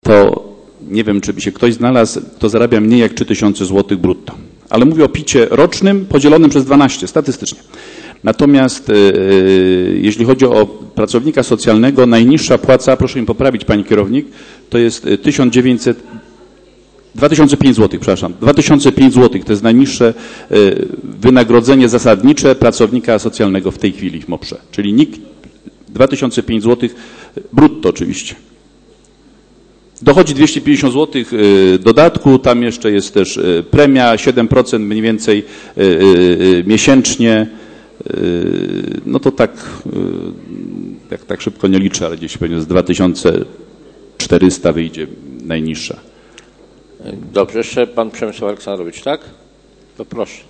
to nie wiem, czy by się ktoś znalazł, kto zarabia mniej jak 3000 zł brutto. Ale mówię o PIT-cie rocznym podzielonym przez 12 statystycznie. Natomiast jeśli chodzi o pracownika socjalnego, najniższa płaca, proszę mi poprawić pani kierownik, to jest 2005 zł, przepraszam. 2005 zł to jest najniższe wynagrodzenie zasadnicze pracownika socjalnego w tej chwili w MOPR-ze. Czyli nikt 2005 zł brutto oczywiście. Dochodzi 250 zł dodatku, tam jeszcze jest też premia, 7% mniej więcej miesięcznie. No to tak, jak tak szybko nie liczę, ale gdzieś pewnie z 2400 wyjdzie najniższa. Dobrze, jeszcze pan Przemysław Aleksandrowicz, tak? To proszę.